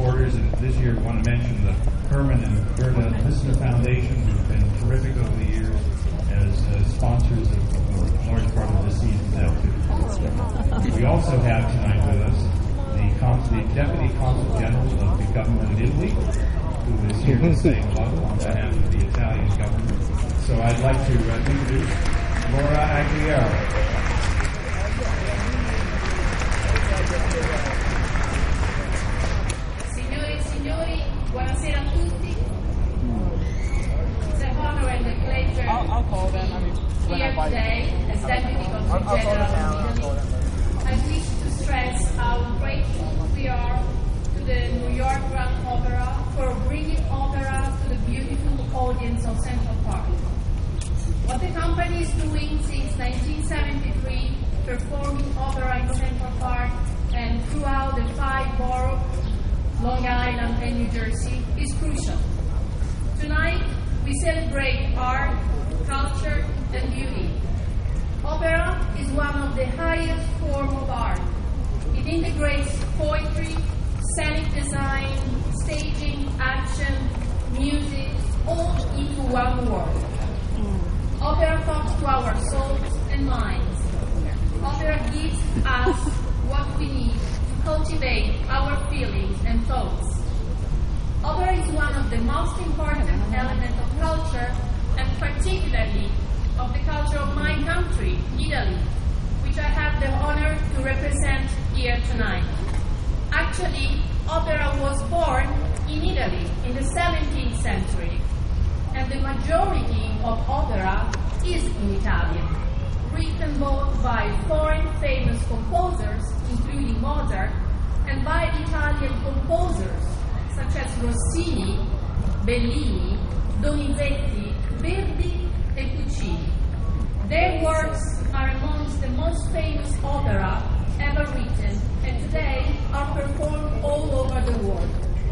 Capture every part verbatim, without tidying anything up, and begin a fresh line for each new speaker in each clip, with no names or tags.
supporters, and this year we want to mention the Herman and Gerda Listener Foundation, who've been terrific over the years as uh, sponsors of a large part of this season's activity. We also have tonight with us the, Cons- the Deputy Consul General of the Government of Italy, who is here to say hello on behalf of the Italian government. So I'd like to uh, introduce Laura Aguilera.
Signore e signori, buonasera a tutti. It's an honor and a pleasure
I'll, I'll call them. I mean,
to be here today as Deputy Consul General of Italy. I wish to stress how grateful we are to the New York Grand Opera for bringing opera to the beautiful audience of Central Park. What the company is doing since nineteen seventy-three, performing opera in Central Park and throughout the five boroughs, Long Island and New Jersey, is crucial. Tonight, we celebrate art, culture, and beauty. Opera is one of the highest forms of art. It integrates poetry, scenic design, staging, action, music, all into one world. Opera talks to our souls and minds. Opera gives us what we need to cultivate our feelings and thoughts. Opera is one of the most important elements of culture, and particularly of the culture of my country, Italy, which I have the honor to represent here tonight. Actually, opera was born in Italy in the seventeenth century, and the majority of opera is in Italian, written both by foreign famous composers, including Mozart, and by Italian composers such as Rossini, Bellini, Donizetti, Verdi, and Puccini. Their works are amongst the most famous opera ever written, and today are performed all over the world.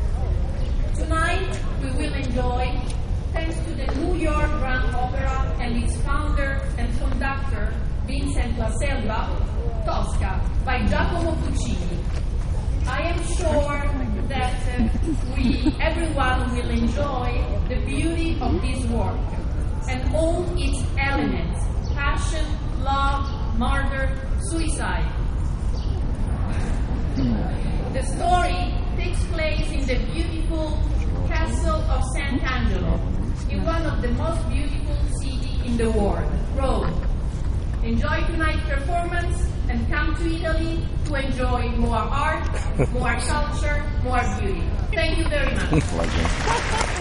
Tonight, we will enjoy, thanks to the New York Grand Opera and its founder and conductor, Vincent La Selva, Tosca, by Giacomo Puccini. I am sure that uh, we, everyone will enjoy the beauty of this work and all its elements: passion, love, murder, suicide. The story takes place in the beautiful castle of Sant'Angelo, in one of the most beautiful cities in the world, Rome. Enjoy tonight's performance and come to Italy to enjoy more art, more culture, more beauty. Thank you very much.